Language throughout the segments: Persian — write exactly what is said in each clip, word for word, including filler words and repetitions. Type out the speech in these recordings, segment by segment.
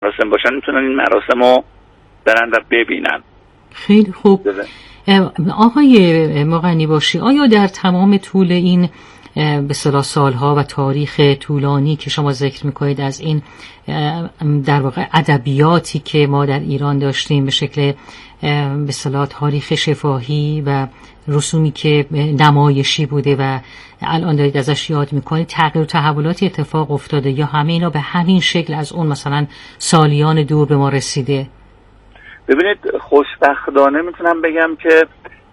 مراسم باشن میتونن این مراسم رو برن و ببینن. خیلی خوب. آقای مغنیباشی، آیا در تمام طول این به اصطلاح سالها و تاریخ طولانی که شما ذکر میکنید از این در واقع ادبیاتی که ما در ایران داشتیم به شکل به اصطلاح تاریخ شفاهی و رسومی که نمایشی بوده و الان دارید ازش یاد میکنید، تغییر و تحولاتی اتفاق افتاده یا همه اینا به همین شکل از اون مثلا سالیان دور به ما رسیده؟ ببینید خوشبختانه میتونم بگم که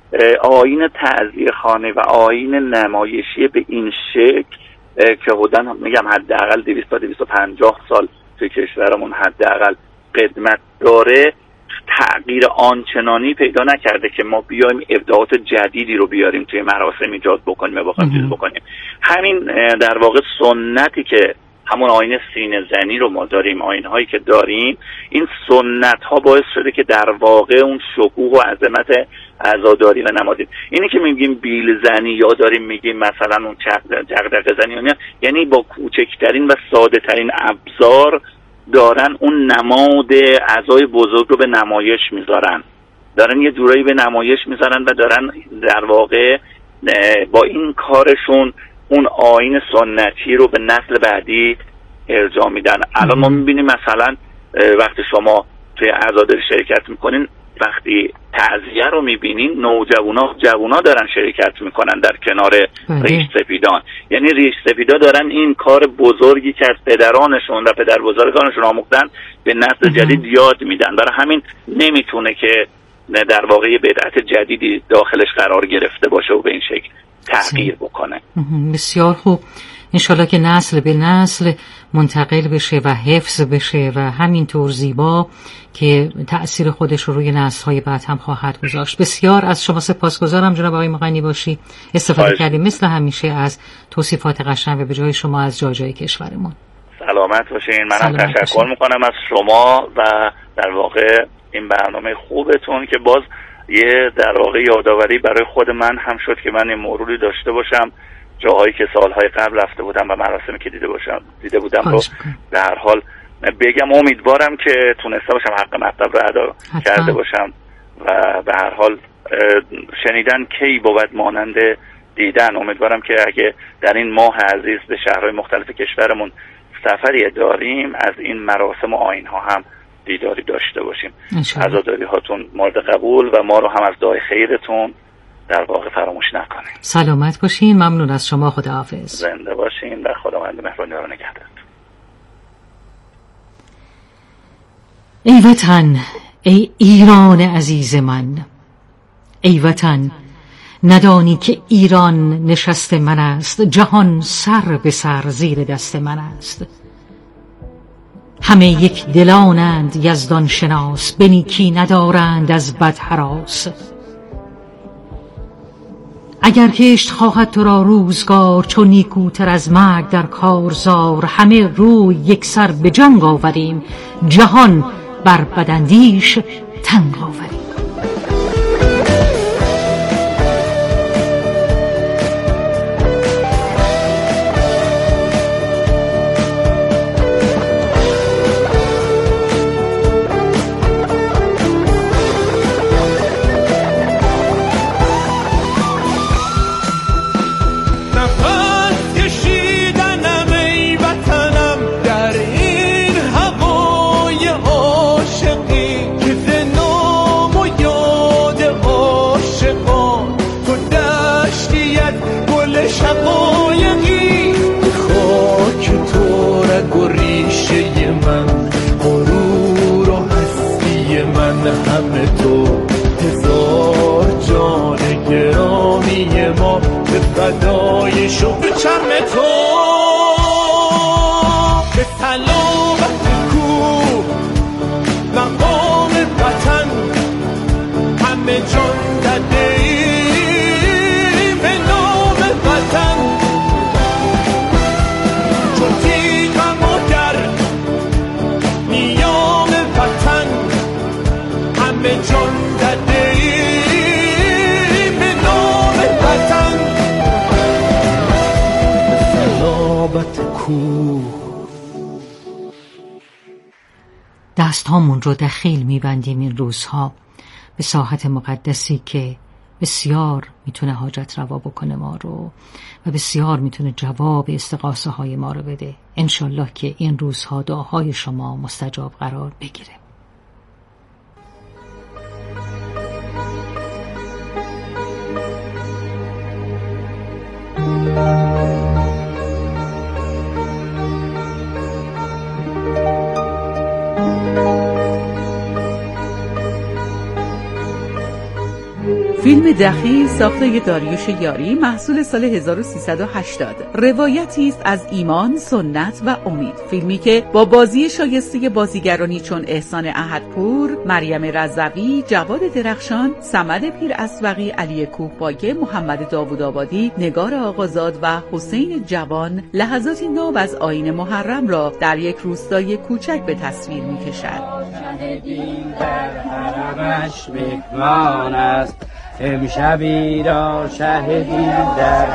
آیین تعزیه خانه و آیین نمایشی به این شکل که حدوداً میگم حداقل دویست تا دویست و پنجاه سال توی کشورمون حداقل قدمت داره، تغییر آنچنانی پیدا نکرده که ما بیایم ابداعات جدیدی رو بیاریم توی مراسم ایجاد بکنیم و بخوایم چیز بکنیم. همین در واقع سنتی که همون آیین سینه زنی رو ما داریم، آیین هایی که داریم، این سنت ها باعث شده که در واقع اون شکوه و عظمت عزاداری و نمادین، اینی که میگیم بیل زنی یا داریم میگیم مثلا اون جغدغه زنی، یعنی با کوچکترین و ساده ترین ابزار دارن اون نماد اعضای بزرگ رو به نمایش میذارن، دارن یه جورایی به نمایش میذارن و دارن در واقع با این کارشون اون آیین سنتی رو به نسل بعدی ارجاع میدن. الان ما میبینیم مثلا وقتی شما توی عزاداری شرکت میکنین، وقتی تعزیه رو میبینین، نوجوانا جوونا دارن شرکت میکنن در کنار ریش سفیدان، یعنی ریش سفیدا دارن این کار بزرگی که از پدرانشون و پدر بزرگانشون آموختن به نسل جدید یاد میدن. برای همین نمیتونه که در واقع بدعت جدیدی داخلش قرار گرفته باشه و به این شکل تغییر بکنه. بسیار خوب. انشالله که نسل به نسل منتقل بشه و حفظ بشه و همینطور زیبا که تأثیر خودش رو روی نسل‌های بعد هم خواهد گذاشت. بسیار از شما سپاسگزارم جناب آقای مغنیباشی، استفاده کردیم مثل همیشه از توصیفات قشنگ و به جای شما از جای جای کشورمون. سلامت باشین. منم تشکر میکنم از شما و در واقع این برنامه خوبتون که باز یه در واقع یادآوری برای خود من هم شد که من این مروری داشته باشم جاهایی که سالهای قبل رفته بودم و مراسمی که دیده باشم دیده بودم رو به هر حال بگم. امیدوارم که تونسته باشم حق مطلب رو ادا کرده باشم و به هر حال شنیدن کی بود مانند دیدن. امیدوارم که اگه در این ماه عزیز به شهرهای مختلف کشورمون سفری داریم از این مراسم و آیین‌ها هم دیداری داشته باشیم. عزاداری هاتون مورد قبول و ما رو هم از دعای خیرتون در واقع فراموش نکنید. سلامت باشین. ممنون از شما. خداحافظ. زنده باشین و خداوند مهربان رو نگهدار. ای وطن، ای ایران عزیز من، ای وطن ندانی که ایران نشست من است، جهان سر به سر زیر دست من است. همه یک دلانند یزدان شناس، به نیکی ندارند از بد هراس. اگر کشت خواهد تو را روزگار، چون نیکوتر از مرگ در کارزار. همه روی یک سر به جنگ آوریم، جهان بر بداندیش تنگ آوریم. فدای شو به چرم تو، به سلامت کو مقام وطن همه جان داده ای به نام وطن. چون تیغم و در نیام وطن همه جان داده ای به نام وطن. دستهامون رو دخیل میبندیم این روزها به ساحت مقدسی که بسیار میتونه حاجت روا بکنه ما رو و بسیار میتونه جواب استغاثه های ما رو بده. انشالله که این روزها دعاهای شما مستجاب قرار بگیره. فیلم دخیل ساخته داریوش یاری محصول سال هزار و سیصد و هشتاد روایتی است از ایمان، سنت و امید. فیلمی که با بازی شایسته بازیگرانی چون احسان احدپور، مریم رضوی، جواد درخشان، صمد پیر اسبقی، علی کوهباگه، محمد داوودآبادی، نگار آقازاد و حسین جوان لحظاتی ناب از آیین محرم را در یک روستای کوچک به تصویر می‌کشد. شهدین در حرمش مهمان است، امشبی را شهدین در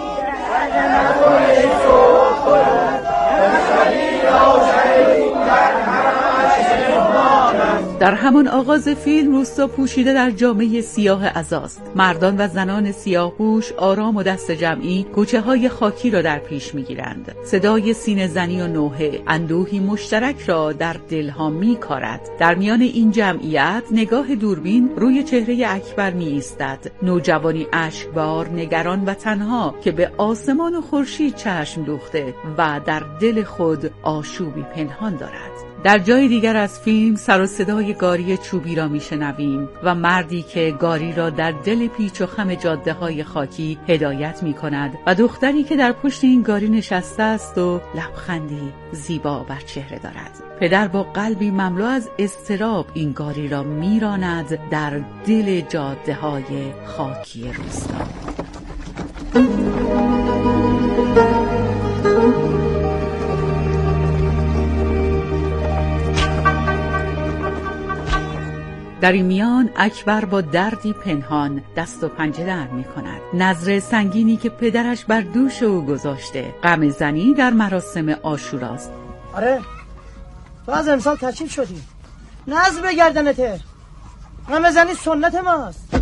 در همان آغاز فیلم روستا پوشیده در جامعه سیاه عزاست. مردان و زنان سیاه‌پوش آرام و دست جمعی کوچه های خاکی را در پیش می‌گیرند. صدای سینه زنی و نوحه اندوهی مشترک را در دلها می‌کارد. در میان این جمعیت نگاه دوربین روی چهره اکبر می‌ایستد، نوجوانی اشکبار، نگران و تنها که به آسمان و خورشید چشم دوخته و در دل خود آشوبی پنهان دارد. در جای دیگر از فیلم سر و صدای گاری چوبی را میشنویم و مردی که گاری را در دل پیچ و خم جاده های خاکی هدایت می کند و دختری که در پشت این گاری نشسته است و لبخندی زیبا بر چهره دارد. پدر با قلبی مملو از اضطراب این گاری را میراند در دل جاده های خاکی روستا. در این میان اکبر با دردی پنهان دست و پنجه در می کند. نظر سنگینی که پدرش بر دوش او گذاشته غم زنی در مراسم عاشوراست. آره تو از امسال تشریف شدی، نظر به گردنته، غم زنی سنت ماست.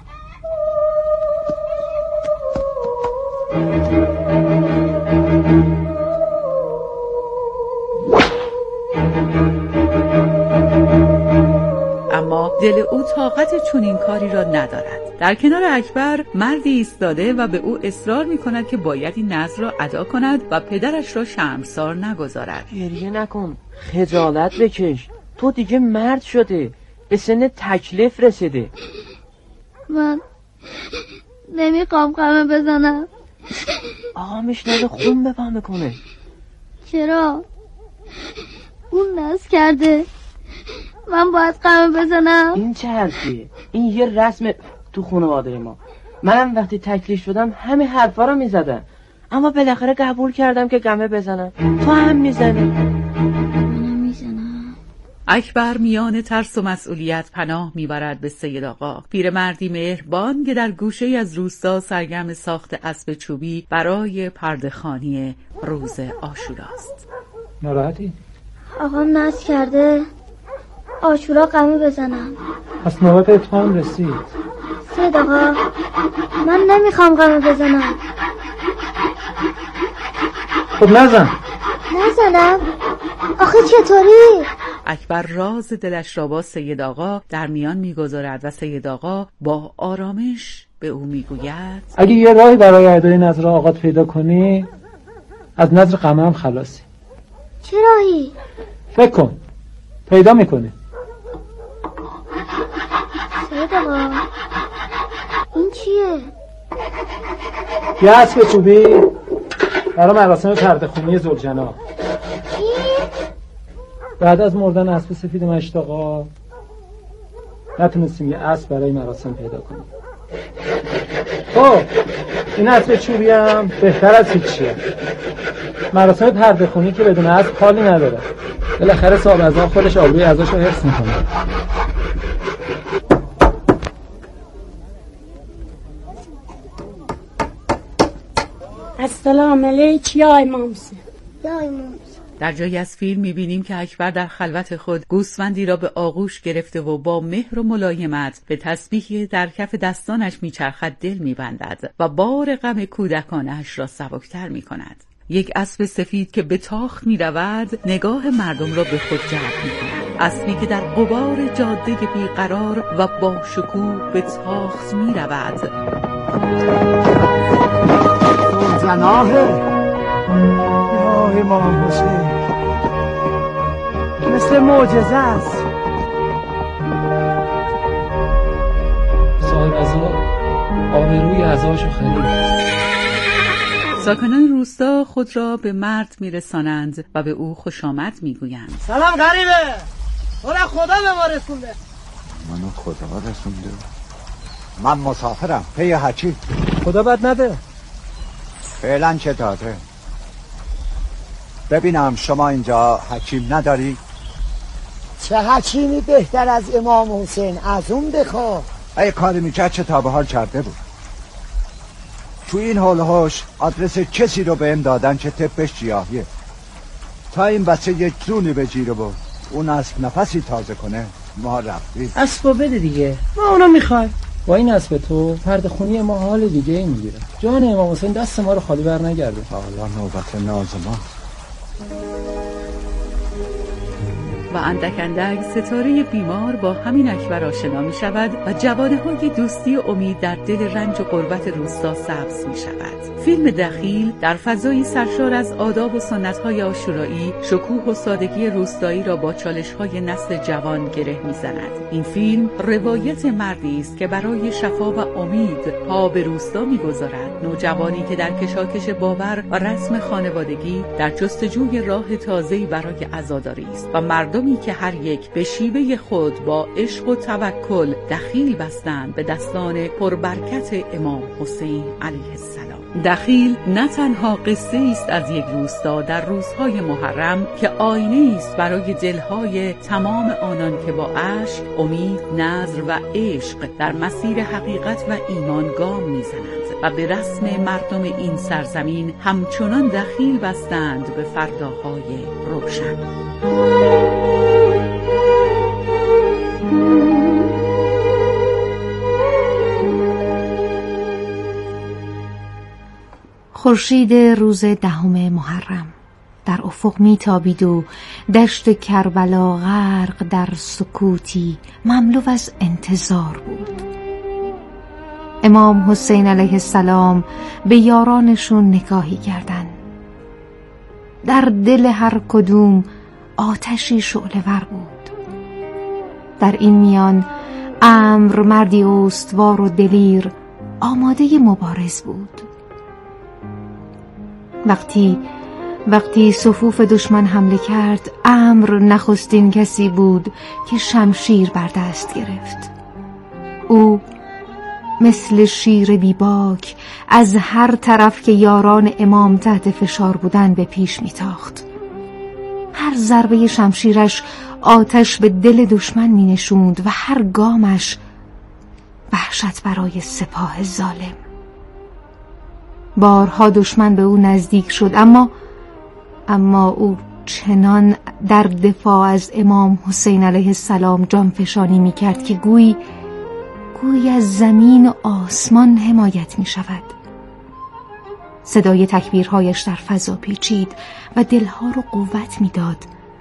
اما دل او طاقت چنین کاری را ندارد. در کنار اکبر مردی ایستاده و به او اصرار می کند که باید این نذر را ادا کند و پدرش را شرمسار نگذارد. گریه نکن، خجالت بکش، تو دیگه مرد شده، به سن تکلیف رسیده. من نمیخوام قمه بزنم. آقا میشنده خون به پا میکنه. چرا؟ اون نذر کرده من باید قمه بزنم؟ این چه حرفیه؟ این یه رسم تو خانواده ما. منم وقتی تکلیف شدم همه حرفا رو میزدم، اما بالاخره قبول کردم که قمه بزنم. تو هم میزنی؟ منم میزنم. اکبر میان ترس و مسئولیت پناه میبرد به سید آقا، پیرمردی مهربان که در گوشه از روستا سرگرم ساخت اسب چوبی برای پرده‌خوانی روز عاشوراست. ناراحتی؟ آقا نذر کرده عاشورا قمه بزنم. پس نوبت اتمام رسید. سید آقا من نمیخوام قمه بزنم. خب نزن. نزنم؟ آخه چطوری؟ اکبر راز دلش را با سید آقا در میان میگذارد و سید آقا با آرامش به او میگوید اگه یه راهی برای ادای نذر آقات پیدا کنی از نذر قمه هم خلاصی. چه راهی؟ فکر کن پیدا میکنی. سید آقا این چیه؟ یه اسب چوبی برای مراسم پرده‌خوانی زوجنا. چی؟ بعد از مردن اسب سفید مشتاقا نتونستیم یه اسب برای مراسم پیدا کنیم. خب این اسب چوبی هم بهتر از هیچیه. مراسم پرده‌خوانی که بدون اسب حالی نداره. بالاخره صاحب ازا خودش آبروی ازاش رو حفظ میکنه. السلام علیک یا امام حسین. یا امام در جایی از فیلم می‌بینیم که اکبر در خلوت خود گوسفندی را به آغوش گرفته و با مهر و ملایمت به تسبیحی در کف دستانش میچرخد دل می‌بندد و بار غم کودکانش را سبکتر می‌کند. یک اسب سفید که به تاخت می‌رود نگاه مردم را به خود جلب می‌کند. اسبی که در غبار جاده بیقرار و با شکوه به تاخت می‌رود. جناحه یا امام حسین، مثل معجزه است. صاحب عزا آبروی عزاشو خرید. ساکنان روستا خود را به مرد میرسانند و به او خوش آمد میگویند. سلام غریبه، تو را خدا به ما رسونده. منو خدا رسونده؟ من مسافرم پی حکیم. خدا بد نده. فعلا چه داده؟ ببینم شما اینجا حکیم نداری؟ چه حکیمی بهتر از امام حسین؟ از اون بخواه. اگه کاری میکرد چه تا به حال کرده بود. تو این حال هاش آدرس کسی رو بهم دادن که طبش جیاهیه. تا این بچه یک جونی بگیره و اون اسب نفسی تازه کنه ما رفتیم. اسبو بده دیگه، ما اونو میخوایم. با این اسب تو فرد خونی ما حال دیگه ای میگیره. جان امام حسین دست ما رو خالی بر نگرده. حالا نوبت ناز ما. و اندک اندک ستاره بیمار با همین اکبر آشنا می شود و جوانه های دوستی و امید در دل رنج و غربت روستا سبز می شود. فیلم دخیل در فضایی سرشار از آداب و سنت های عاشورایی، شکوه و سادگی روستایی را با چالش های نسل جوان گره می زند. این فیلم روایت مردی است که برای شفا و امید پا به روستا می گذارد. نوجوانی که در کشاکش باور و رسم خانوادگی در جستجوی راه تازه‌ای برای عزاداری است و مردمی که هر یک به شیوه خود با عشق و توکل دخیل بستند به دستان پربرکت امام حسین علیه السلام. دخیل نه تنها قصه است از یک روستا در روزهای محرم که آینه است برای دلهای تمام آنان که با اشک، امید، نذر و عشق در مسیر حقیقت و ایمان گام میزنند و به رسم مردم این سرزمین همچنان دخیل بستند به فرداهای روشن. خورشید روز دهم محرم در افق میتابید و دشت کربلا غرق در سکوتی مملو از انتظار بود. امام حسین علیه السلام به یارانشون نگاهی کردند. در دل هر کدوم آتشی شعله‌ور بود. در این میان عمرو مردی استوار و دلیر آماده مبارز بود. وقتی وقتی صفوف دشمن حمله کرد، عمرو نخستین کسی بود که شمشیر بر دست گرفت. او مثل شیر بیباک از هر طرف که یاران امام تحت فشار بودند به پیش میتاخت. هر ضربه شمشیرش آتش به دل دشمن می نشوند و هر گامش وحشت برای سپاه ظالم. بارها دشمن به او نزدیک شد، اما اما او چنان در دفاع از امام حسین علیه السلام جانفشانی می کرد که گویی گویی از زمین و آسمان حمایت می شود. صدای تکبیرهایش در فضا پیچید و دلها رو قوت می داد.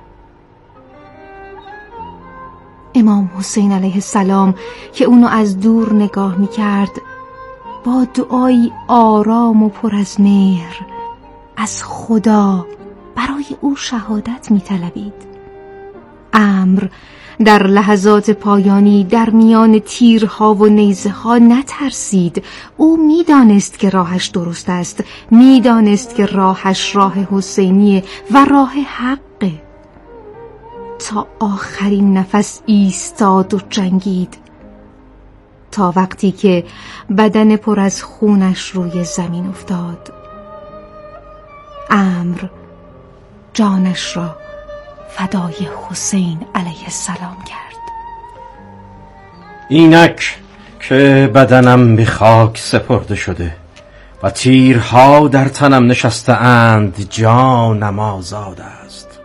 امام حسین علیه السلام که اونو از دور نگاه می کرد با دعایی آرام و پر از مهر از خدا برای او شهادت می طلبید. عمرو در لحظات پایانی در میان تیرها و نیزه ها نترسید. او می دانست که راهش درست است، می دانست که راهش راه حسینیه و راه حقه. تا آخرین نفس ایستاد و جنگید، تا وقتی که بدن پر از خونش روی زمین افتاد. عمرو جانش را فدای حسین علیه السلام کرد. اینک که بدنم به خاک سپرده شده و تیرها در تنم نشسته اند، جانم آزاد است.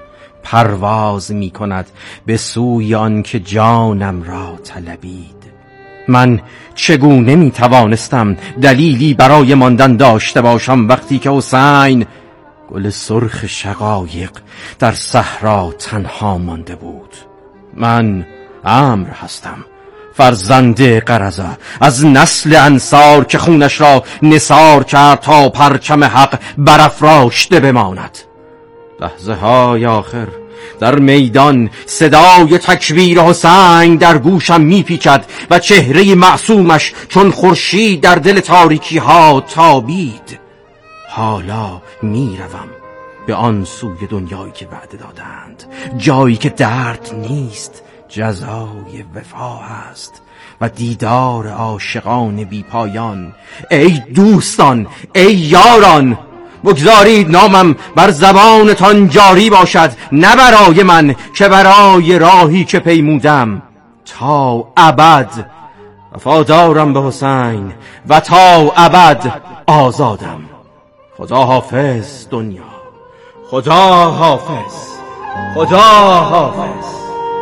پرواز می کند به سوی آن که جانم را طلبید. من چگونه می توانستم دلیلی برای ماندن داشته باشم وقتی که حسین گل سرخ شقایق در صحرا تنها مانده بود؟ من عمرو هستم، فرزند قرظه، از نسل انصار که خونش را نثار کرد تا پرچم حق برافراشته بماند. لحظه های آخر در میدان صدای تکبیر حسین در گوشم میپیچد و چهره معصومش چون خورشید در دل تاریکی ها تابید. حالا میروم به آن سوی دنیایی که وعده دادند، جایی که درد نیست، جزای وفا است و دیدار عاشقان بی پایان. ای دوستان، ای یاران، بگذارید نامم بر زبانتان جاری باشد، نه برای من که برای راهی که پیمودم. تا ابد وفادارم به حسین و تا ابد آزادم. خدا حافظ دنیا، خدا حافظ، خدا حافظ.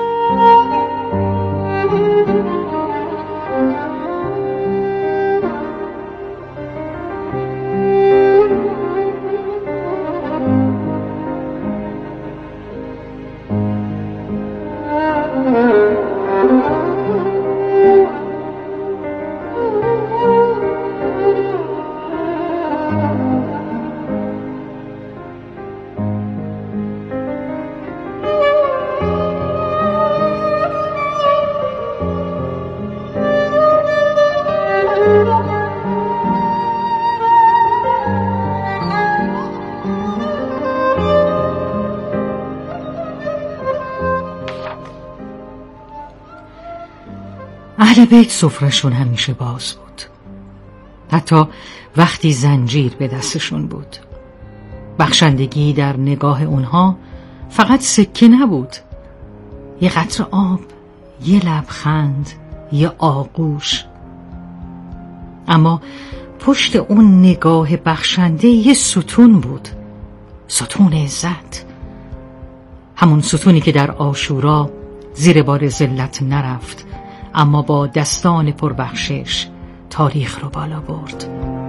اهل بیت سفرشون همیشه باز بود، حتی وقتی زنجیر به دستشون بود. بخشندگی در نگاه اونها فقط سکه نبود، یه قطره آب، یه لبخند، یه آغوش. اما پشت اون نگاه بخشنده یه ستون بود، ستون عزت، همون ستونی که در عاشورا زیر بار ذلت نرفت، اما با دستان پربخشش تاریخ رو بالا برد.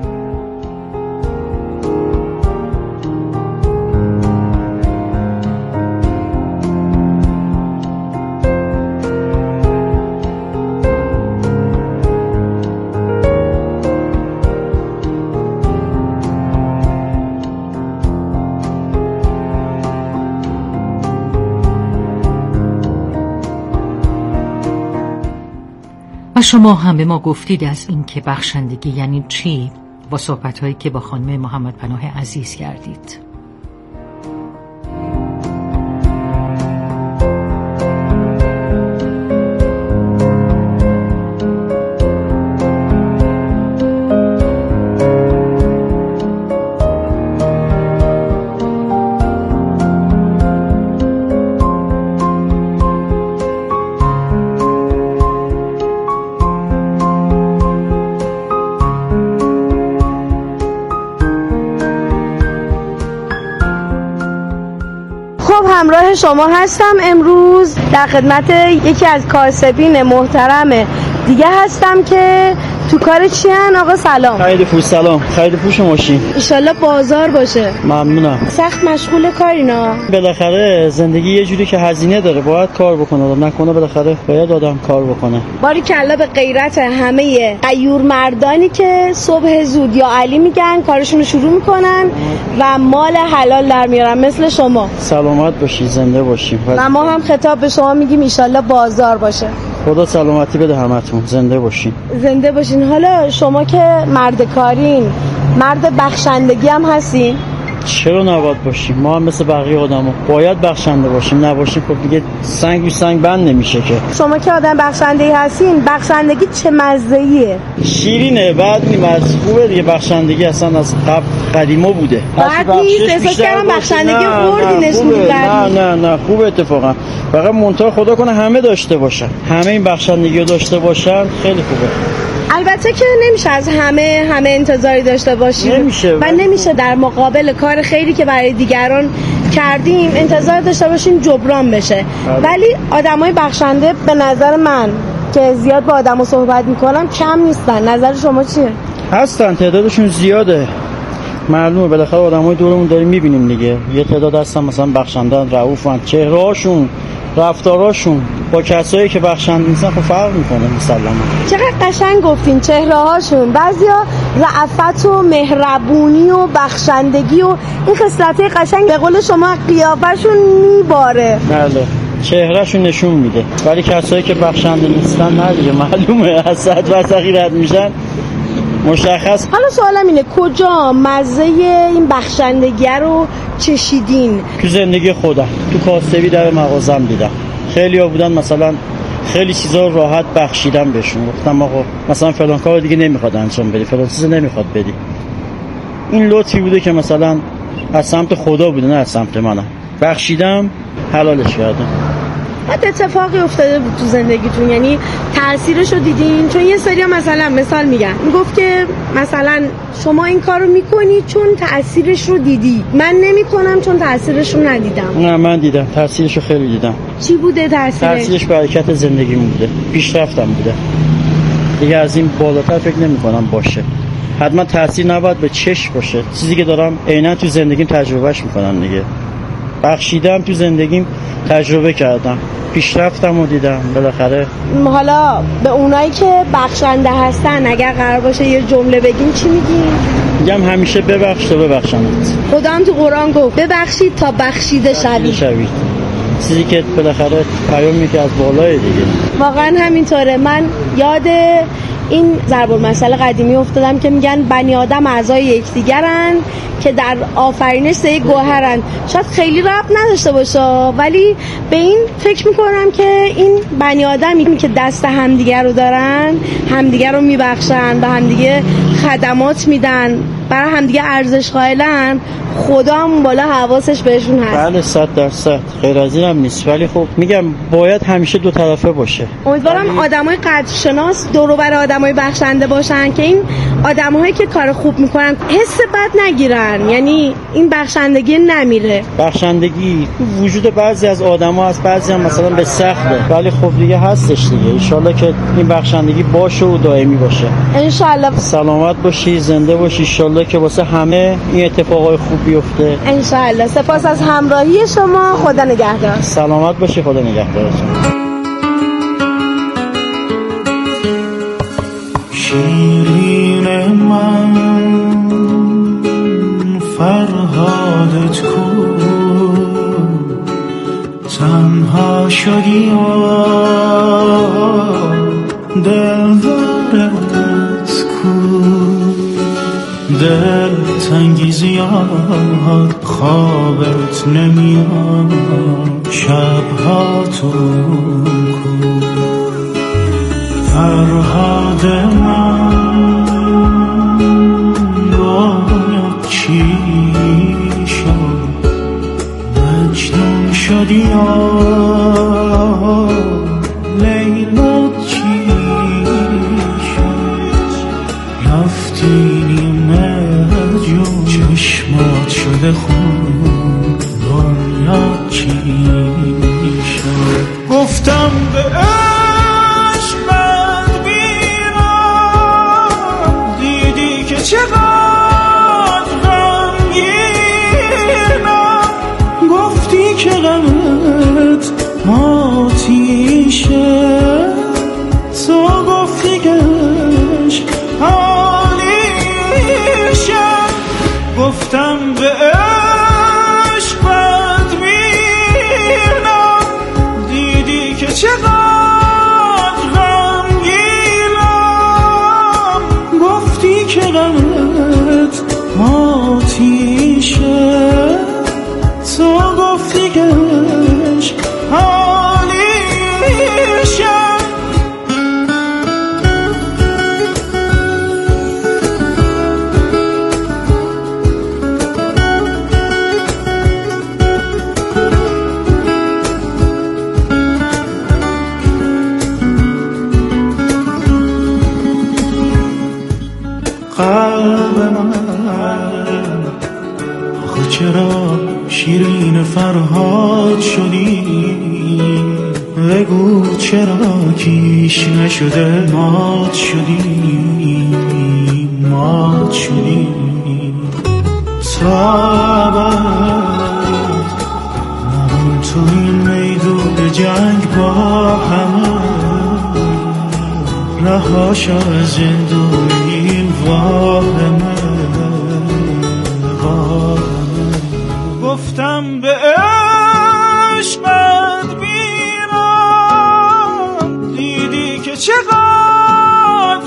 و شما هم به ما گفتید از این که بخشندگی یعنی چی با صحبت‌هایی که با خانم محمد پناه عزیز کردید. همراه شما هستم امروز در خدمت یکی از کاسبین محترم دیگه هستم که تو کار چی هن؟ آقا سلام. خرید پوش. سلام. خرید پوش ماشین. انشالله بازار باشه. ممنونم. سخت مشغول کارینا. بالاخره زندگی یه جوری که هزینه داره، باید کار بکنه، آدم نکنه بالاخره باید آدم کار بکنه. باری کلا به غیرت همه غیور مردانی که صبح زود یا علی میگن کارشون رو شروع میکنن و مال حلال در میارن مثل شما. سلامت باشی، زنده باشیم. و ما هم خطاب به شما میگیم انشالله بازار باشه. خدا سلامتی بده همتون، زنده باشین. زنده باشین. حالا شما که مرد کارین، مرد بخشندگی هم هستین؟ چرا نباید باشیم؟ ما هم مثل بقیه آدما باید بخشنده باشیم، نباشیم خب دیگه سنگ بی سنگ بند نمیشه که. شما که آدم بخشنده‌ای هستین، بخشندگی چه مزه‌ایه؟ شیرینه، بعد نیم از خوبه دیگه. بخشندگی اصلا از قبل قدیما بوده. بعد نیست، احساس کردم بخشندگی خوردی نشون میدن. نه نه نه خوبه اتفاقا. فقط منتها خدا کنه همه داشته باشن، همه این بخشندگی رو داشته باشن، خیلی خوبه. البته که نمیشه از همه همه انتظاری داشته باشیم نمیشه و نمیشه در مقابل کار خیری که برای دیگران کردیم انتظار داشته باشیم جبران بشه. ولی آدمای بخشنده به نظر من که زیاد با آدمو صحبت میکنم کم نیستن. نظر شما چیه؟ هستن، تعدادشون زیاده، معلومه، بالاخره آدمای دورمون داریم میبینیم دیگه. یه تعداد هستن مثلا بخشندن، رؤوفن، چهرهاشون، رفتاراشون با کسایی که بخشنده نیستن خب فرق میکنه. مثلا چقدر قشنگ گفتین چهرهاشون. بعضیا رأفت و مهربونی و بخشندگی و این خصلتای قشنگ به قول شما قیافشون میباره. بله، چهرهشون نشون میده. ولی کسایی که بخشنده نیستن نه دیگه، معلومه از صد وسقی رد میشن، مشخص. حالا سوالم اینه کجا مزه این بخشندگی رو چشیدین؟ تو زندگی خودم، تو کاسبی در مغازم دیدم خیلی ها بودن مثلا خیلی چیزا راحت بخشیدم بهشون، گفتم آقا مثلا فلان کار دیگه نمیخواد انجام بدی، فلان چیز نمیخواد بدی. این لطفی بوده که مثلا از سمت خدا بوده نه از سمت منم، بخشیدم، حلالش کردم. بعد اتفاقی افتاده بود تو زندگیتون، یعنی تأثیرش رو دیدین؟ چون یه سری مثلا مثال میگن میگفت که مثلا شما این کارو میکنی چون تأثیرش رو دیدی، من نمیکنم چون تأثیرش رو ندیدم. نه من دیدم، تأثیرش رو خیلی دیدم. چی بوده تأثیرش؟ تأثیرش برکت زندگی بوده، پیشرفتم بوده دیگه. از این بالاتر فکر نمیکنم باشه. حتما تأثیر نباید به چشم باشه، چیزی که دارم عیناً تو زندگیم تجربهش میکنم دیگه. بخشیدم، تو زندگیم تجربه کردم، پیشرفتم و دیدم بالاخره. حالا به اونایی که بخشنده هستن اگر قرار باشه یه جمله بگین چی میگین؟ میگم همیشه ببخش تا ببخشنت. خدا هم تو قرآن گفت ببخشید تا بخشیده شوید. شوید چیزی که بالاخره پیامی که از بالای دیگه. واقعا همینطوره. من یاد این ضرب المثل قدیمی افتادم که میگن بنی آدم اعضای یکدیگرن که در آفرینش سه گوهرن. شاید خیلی ربط نداشته باشه ولی به این فکر میکنم که این بنی آدمی که دست همدیگر رو دارن، همدیگر رو میبخشن، به همدیگه خدمات میدن، برای همدیگه ارزش قائلن، خدا هم بالا حواسش بهشون هست. بله صد درصد، غیر از این هم نیست. ولی خب میگم باید همیشه دو طرفه باشه. امیدوارم ولی... آدمای قدرشناس دور و بر آدمای بخشنده باشن که این آدمایی که کار خوب میکنن حس بد نگیرن، یعنی این بخشندگی نمیره. بخشندگی وجود بعضی از آدما هست، بعضی هم مثلا به سخته، ولی خب دیگه هستش دیگه. ان شاءالله که این بخشندگی باشه و دائمی باشه. ان شاءالله. سلامت باشی، زنده باشی، ان شاءالله که واسه همه این اتفاقای خوب بیفته. ان شاءالله. سپاس از همراهی شما. خدا نگهدار. سلامت باشی. خدا نگهدارتون. شیرین من فرهادت کو، تنها شدی و دلدارت کو، دل تنگی زیاد خوابت نمیاد، شبها تو کو فرهاد من باید چی شد، مجنون شدی یا لیلا چی شد، رفتی مجنون چشمات شده خون، دنیا چی شد. گفتم به چقدر غمگینم، گفتی که غمت آتیشه، تو گفتی کش حالیشه، گفتم به عشق بدبینم، دیدی که چقدر غمگینم، گفتی که غمت آتیشه، تو گفتی کش حالیشه. من، آخه چرا شیرین فرهاد شدی؟ بگو چرا کیش نشده مات شدی، مات شدی تا ابد نمون تو این میدون جنگ با همه، رهاشا از زندون این واهمه، واهمه. گفتم به عشقت بیرم، دیدی که چقدر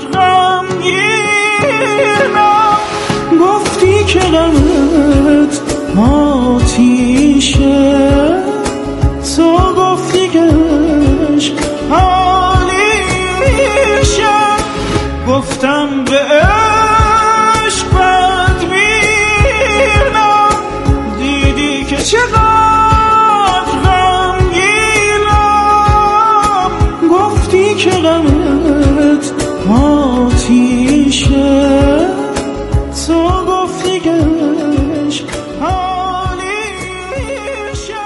غمگینم، گفتی که غمت آتیشه، تو گفتی که عشق حالیشه. گفتم به عشقت بیرم، دیدی که چقدر غمگینم، گفتی که غمت آتیشه، تو گفتی که عشق حالیشه.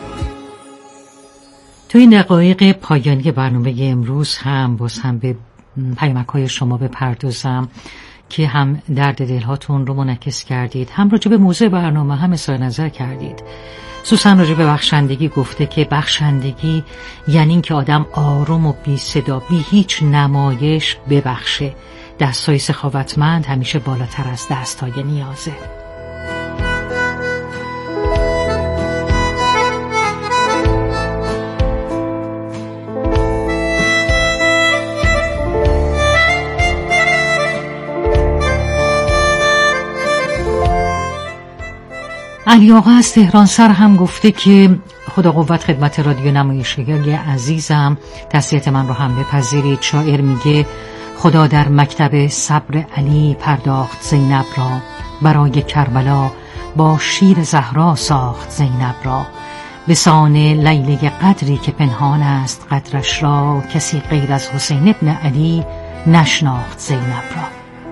تو این دقایق پایانی برنامه امروز هم باز هم به پیامک‌های شما بپردازم که هم درد دلهاتون رو منعکس کردید، هم راجع به موضوع برنامه هم اظهار نظر کردید. سوسن راجع به بخشندگی گفته که بخشندگی یعنی این که آدم آروم و بی صدا بی هیچ نمایش ببخشه. دستای سخاوتمند همیشه بالاتر از دستای نیازه. علی آقا از تهران سر هم گفته که خدا قوت خدمت رادیو نمایشگر عزیزم، تسلیت من رو هم بپذیرید. شاعر میگه خدا در مکتب صبر علی پرداخت زینب را، برای کربلا با شیر زهرا ساخت زینب را، به سان لیله قدری که پنهان است قدرش را، کسی غیر از حسین ابن علی نشناخت زینب را.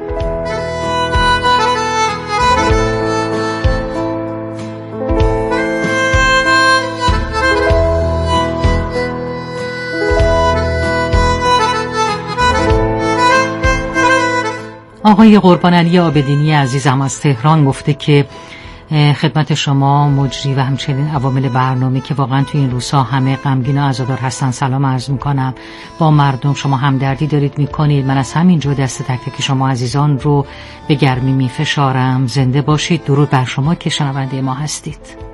آقای قربان علی آبدینی عزیزم از تهران گفته که خدمت شما مجری و همچنین عوامل برنامه که واقعا تو این روزها همه غمگین و عزادار هستن سلام عرض میکنم. با مردم شما همدردی دارید میکنید. من از همینجا دست تک تک شما عزیزان رو به گرمی میفشارم. زنده باشید. درود بر شما که شنونده ما هستید.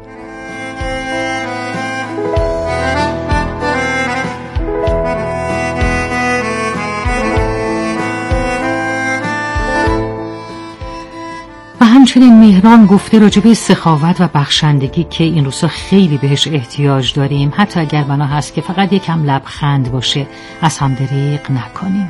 همچنین مهران گفته راجع به سخاوت و بخشندگی که این روزا خیلی بهش احتیاج داریم، حتی اگر بنا هست که فقط یکم لبخند باشه از هم دریغ نکنیم.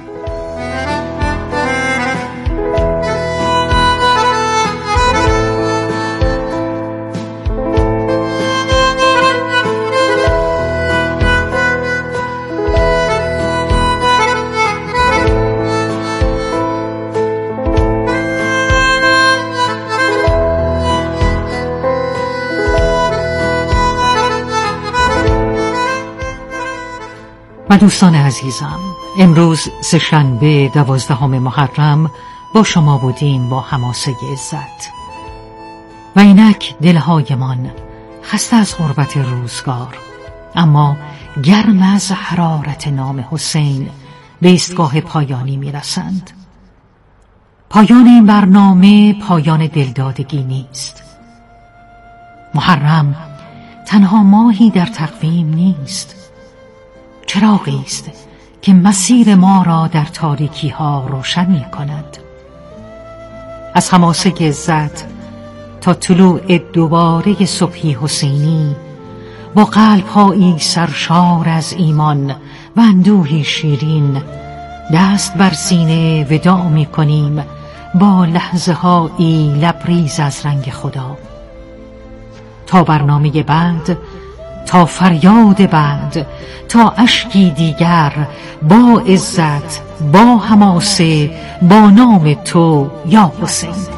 و دوستان عزیزم، امروز سه‌شنبه دوازدهم محرم با شما بودیم با حماسه عزت و اینک دلهایمان خسته از غربت روزگار، اما گرم از حرارت نام حسین به ایستگاه پایانی میرسند. پایان این برنامه پایان دلدادگی نیست. محرم تنها ماهی در تقویم نیست، چراغی است که مسیر ما را در تاریکی ها روشن می کند. از حماسه عزت تا طلوع دوباره صبحی حسینی، با قلب هایی سرشار از ایمان و اندوهی شیرین، دست بر سینه وداع می کنیم با لحظه هایی لبریز از رنگ خدا. تا برنامه بعد، تا فریاد بعد، تا اشکی دیگر، با عزت، با حماسه، با نام تو یا حسین.